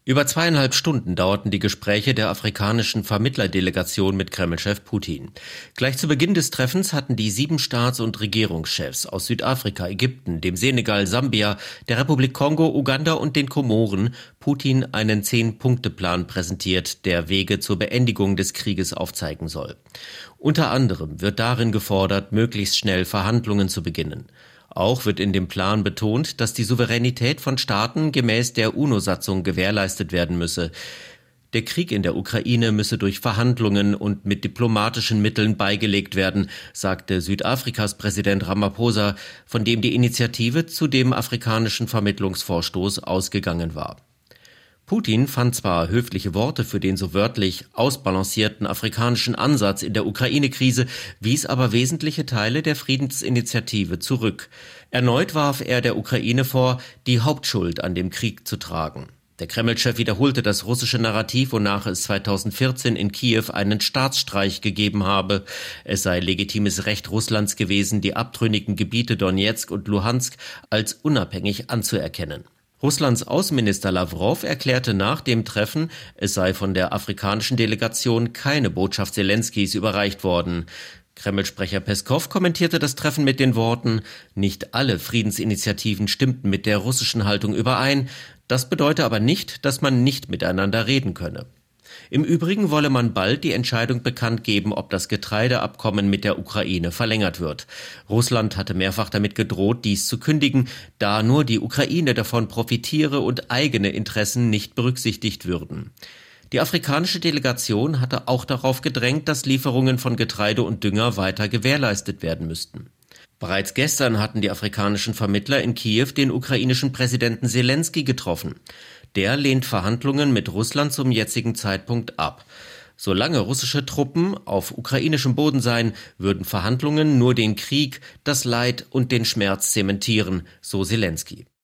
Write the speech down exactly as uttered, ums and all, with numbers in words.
Über zweieinhalb Stunden dauerten die Gespräche der afrikanischen Vermittlerdelegation mit Kreml-Chef Putin. Gleich zu Beginn des Treffens hatten die sieben Staats- und Regierungschefs aus Südafrika, Ägypten, dem Senegal, Sambia, der Republik Kongo, Uganda und den Komoren Putin einen Zehn-Punkte-Plan präsentiert, der Wege zur Beendigung des Krieges aufzeigen soll. Unter anderem wird darin gefordert, möglichst schnell Verhandlungen zu beginnen. Auch wird in dem Plan betont, dass die Souveränität von Staaten gemäß der UNO-Satzung gewährleistet werden müsse. Der Krieg in der Ukraine müsse durch Verhandlungen und mit diplomatischen Mitteln beigelegt werden, sagte Südafrikas Präsident Ramaphosa, von dem die Initiative zu dem afrikanischen Vermittlungsvorstoß ausgegangen war. Putin fand zwar höfliche Worte für den so wörtlich ausbalancierten afrikanischen Ansatz in der Ukraine-Krise, wies aber wesentliche Teile der Friedensinitiative zurück. Erneut warf er der Ukraine vor, die Hauptschuld an dem Krieg zu tragen. Der Kreml-Chef wiederholte das russische Narrativ, wonach es zweitausendvierzehn in Kiew einen Staatsstreich gegeben habe. Es sei legitimes Recht Russlands gewesen, die abtrünnigen Gebiete Donezk und Luhansk als unabhängig anzuerkennen. Russlands Außenminister Lawrow erklärte nach dem Treffen, es sei von der afrikanischen Delegation keine Botschaft Selenskys überreicht worden. Kreml-Sprecher Peskow kommentierte das Treffen mit den Worten: Nicht alle Friedensinitiativen stimmten mit der russischen Haltung überein. Das bedeute aber nicht, dass man nicht miteinander reden könne. Im Übrigen wolle man bald die Entscheidung bekannt geben, ob das Getreideabkommen mit der Ukraine verlängert wird. Russland hatte mehrfach damit gedroht, dies zu kündigen, da nur die Ukraine davon profitiere und eigene Interessen nicht berücksichtigt würden. Die afrikanische Delegation hatte auch darauf gedrängt, dass Lieferungen von Getreide und Dünger weiter gewährleistet werden müssten. Bereits gestern hatten die afrikanischen Vermittler in Kiew den ukrainischen Präsidenten Selensky getroffen. Der lehnt Verhandlungen mit Russland zum jetzigen Zeitpunkt ab. Solange russische Truppen auf ukrainischem Boden seien, würden Verhandlungen nur den Krieg, das Leid und den Schmerz zementieren, so Selensky.